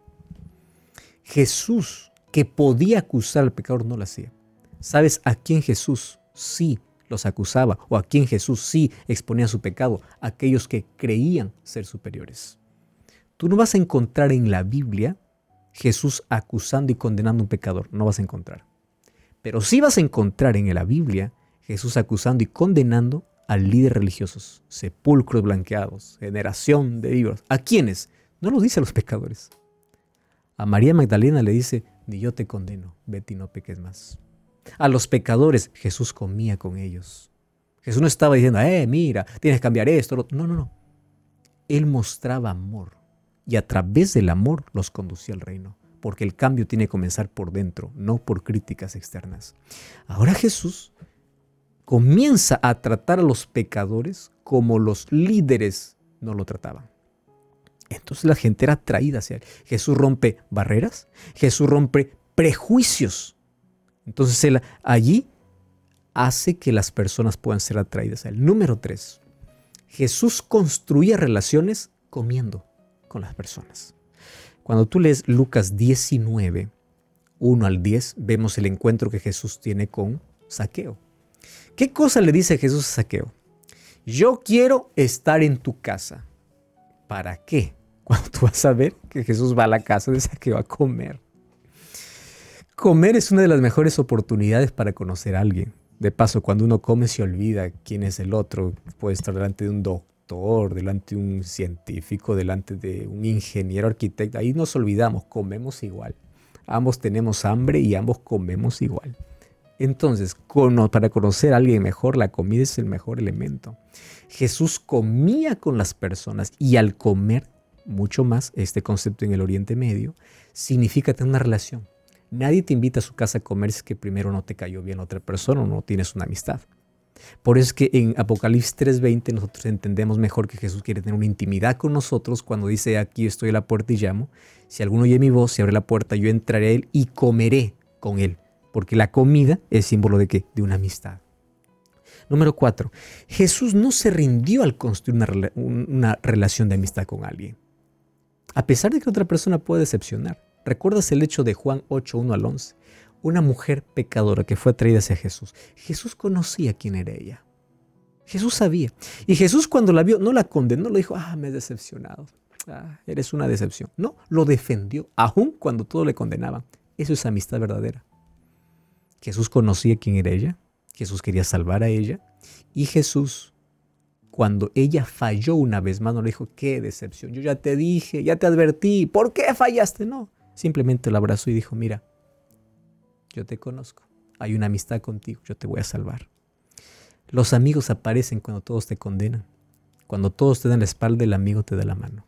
Speaker 3: Jesús, que podía acusar al pecador, no lo hacía. ¿Sabes a quién Jesús sí los acusaba o a quién Jesús sí exponía su pecado? Aquellos que creían ser superiores. Tú no vas a encontrar en la Biblia Jesús acusando y condenando a un pecador. No vas a encontrar. Pero sí vas a encontrar en la Biblia Jesús acusando y condenando a líderes religiosos, sepulcros blanqueados, generación de víboras. ¿A quiénes? No lo dice a los pecadores. A María Magdalena le dice, ni yo te condeno, vete y no peques más. A los pecadores, Jesús comía con ellos. Jesús no estaba diciendo, mira, tienes que cambiar esto. No. Él mostraba amor y a través del amor los conducía al reino. Porque el cambio tiene que comenzar por dentro, no por críticas externas. Ahora Jesús comienza a tratar a los pecadores como los líderes no lo trataban. Entonces la gente era atraída hacia él. Jesús rompe barreras, Jesús rompe prejuicios. Entonces él allí hace que las personas puedan ser atraídas a él. Número 3, Jesús construía relaciones comiendo con las personas. Cuando tú lees Lucas 19, 1 al 10, vemos el encuentro que Jesús tiene con Zaqueo. ¿Qué cosa le dice Jesús a Zaqueo? Yo quiero estar en tu casa. ¿Para qué? Cuando tú vas a ver que Jesús va a la casa de Zaqueo a comer. Comer es una de las mejores oportunidades para conocer a alguien. De paso, cuando uno come se olvida quién es el otro. Puede estar delante de un doctor, delante de un científico, delante de un ingeniero, arquitecto. Ahí nos olvidamos, comemos igual. Ambos tenemos hambre y ambos comemos igual. Entonces, para conocer a alguien mejor, la comida es el mejor elemento. Jesús comía con las personas y al comer, mucho más, este concepto en el Oriente Medio, significa tener una relación. Nadie te invita a su casa a comer si es que primero no te cayó bien otra persona o no tienes una amistad. Por eso es que en Apocalipsis 3:20 nosotros entendemos mejor que Jesús quiere tener una intimidad con nosotros cuando dice, aquí estoy a la puerta y llamo. Si alguno oye mi voz y abre la puerta, yo entraré a él y comeré con él. Porque la comida es símbolo de ¿qué? De una amistad. Número 4. Jesús no se rindió al construir una relación de amistad con alguien. A pesar de que otra persona puede decepcionar. ¿Recuerdas el hecho de Juan 8, 1 al 11? Una mujer pecadora que fue atraída hacia Jesús. Jesús conocía quién era ella. Jesús sabía. Y Jesús cuando la vio no la condenó, le dijo, me he decepcionado. Eres una decepción. No, lo defendió, aun cuando todos le condenaban. Eso es amistad verdadera. Jesús conocía quién era ella, Jesús quería salvar a ella y Jesús, cuando ella falló una vez más, no le dijo, qué decepción, yo ya te dije, ya te advertí, ¿por qué fallaste? No, simplemente la abrazó y dijo, mira, yo te conozco, hay una amistad contigo, yo te voy a salvar. Los amigos aparecen cuando todos te condenan, cuando todos te dan la espalda, el amigo te da la mano.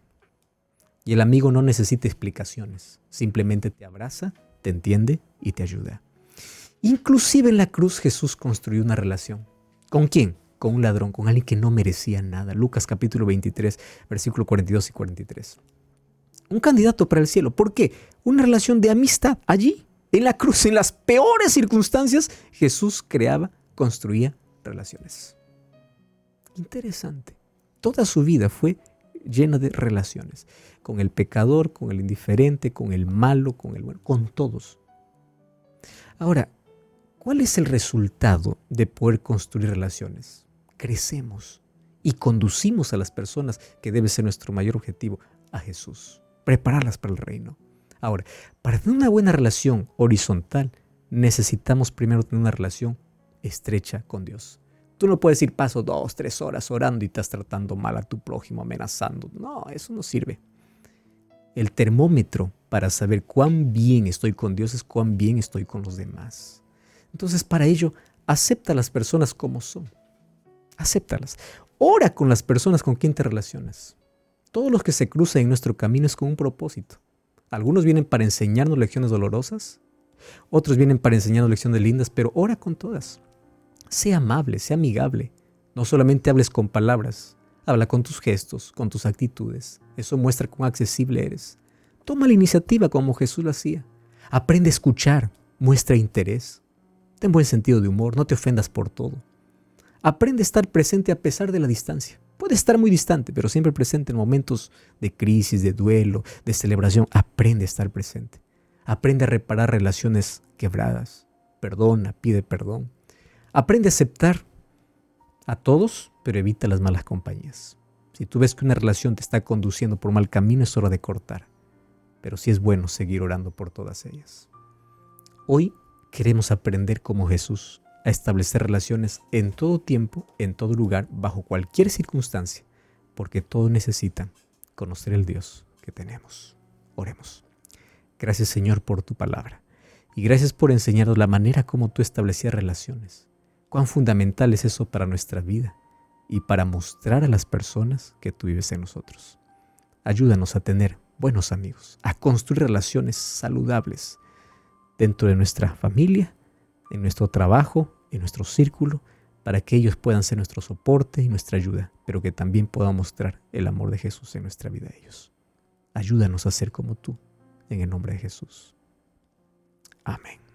Speaker 3: Y el amigo no necesita explicaciones, simplemente te abraza, te entiende y te ayuda. Inclusive en la cruz Jesús construyó una relación. ¿Con quién? Con un ladrón, con alguien que no merecía nada. Lucas capítulo 23, versículo 42 y 43. Un candidato para el cielo. ¿Por qué? Una relación de amistad. Allí, en la cruz, en las peores circunstancias, Jesús construía relaciones. Interesante. Toda su vida fue llena de relaciones. Con el pecador, con el indiferente, con el malo, con el bueno, con todos. Ahora, ¿cuál es el resultado de poder construir relaciones? Crecemos y conducimos a las personas, que debe ser nuestro mayor objetivo, a Jesús. Prepararlas para el reino. Ahora, para tener una buena relación horizontal, necesitamos primero tener una relación estrecha con Dios. Tú no puedes ir paso 2, 3 horas orando y estás tratando mal a tu prójimo, amenazando. No, eso no sirve. El termómetro para saber cuán bien estoy con Dios es cuán bien estoy con los demás. Entonces, para ello, acepta a las personas como son. Acéptalas. Ora con las personas con quien te relacionas. Todos los que se cruzan en nuestro camino es con un propósito. Algunos vienen para enseñarnos lecciones dolorosas, otros vienen para enseñarnos lecciones lindas, pero ora con todas. Sé amable, sé amigable. No solamente hables con palabras, habla con tus gestos, con tus actitudes. Eso muestra cuán accesible eres. Toma la iniciativa como Jesús lo hacía. Aprende a escuchar, muestra interés. Ten buen sentido de humor, no te ofendas por todo. Aprende a estar presente a pesar de la distancia. Puede estar muy distante, pero siempre presente en momentos de crisis, de duelo, de celebración. Aprende a estar presente. Aprende a reparar relaciones quebradas. Perdona, pide perdón. Aprende a aceptar a todos, pero evita las malas compañías. Si tú ves que una relación te está conduciendo por mal camino, es hora de cortar. Pero sí es bueno seguir orando por todas ellas. Hoy queremos aprender como Jesús a establecer relaciones en todo tiempo, en todo lugar, bajo cualquier circunstancia, porque todos necesitan conocer el Dios que tenemos. Oremos. Gracias, Señor, por tu palabra. Y gracias por enseñarnos la manera como tú establecías relaciones. Cuán fundamental es eso para nuestra vida y para mostrar a las personas que tú vives en nosotros. Ayúdanos a tener buenos amigos, a construir relaciones saludables dentro de nuestra familia, en nuestro trabajo, en nuestro círculo, para que ellos puedan ser nuestro soporte y nuestra ayuda, pero que también puedan mostrar el amor de Jesús en nuestra vida a ellos. Ayúdanos a ser como tú, en el nombre de Jesús. Amén.